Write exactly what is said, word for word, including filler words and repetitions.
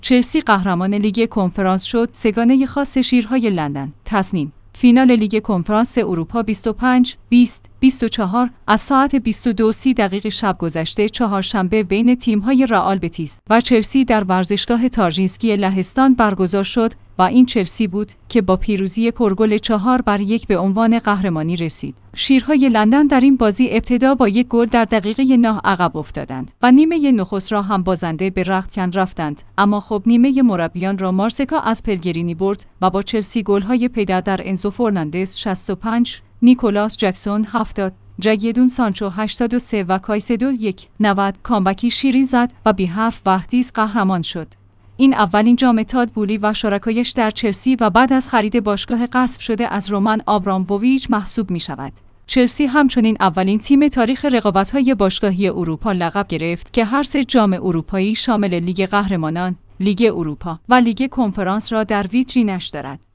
چلسی قهرمان لیگ کنفرانس شد. سگانه خاص شیرهای لندن. تصمیم فینال لیگ کنفرانس اروپا بیست و پنج بیست بیست و چهار از ساعت بیست و دو و سی دقیقه شب گذشته چهارشنبه بین تیم‌های رئال بتیس و چلسی در ورزشگاه تارژینسکی لهستان برگزار شد و این چلسی بود که با پیروزی پرگل چهار بر یک به عنوان قهرمانی رسید. شیرهای لندن در این بازی ابتدا با یک گل در دقیقه نه عقب افتادند و نیمه نخست را هم بازنده به رختکن رفتند، اما خب نیمه مربیان را مارسکا از پلگرینی برد و با چلسی گل‌های پیدر در انزو فرناندز شصت و پنج، نیکولاس جکسون هفتاد، جگیدون سانچو هشتاد و سه و کایسدو یک نود کامبکی شیرین زد و بی حرف وحدیز قهرمان شد. این اولین جام تاد بولی و شرکایش در چلسی و بعد از خرید باشگاه غصب شده از رومن آبراموویچ محسوب می شود. چلسی همچنین اولین تیم تاریخ رقابت‌های باشگاهی اروپا لقب گرفت که هر سه جام اروپایی شامل لیگ قهرمانان، لیگ اروپا و لیگ کنفرانس را در ویترینش دارد.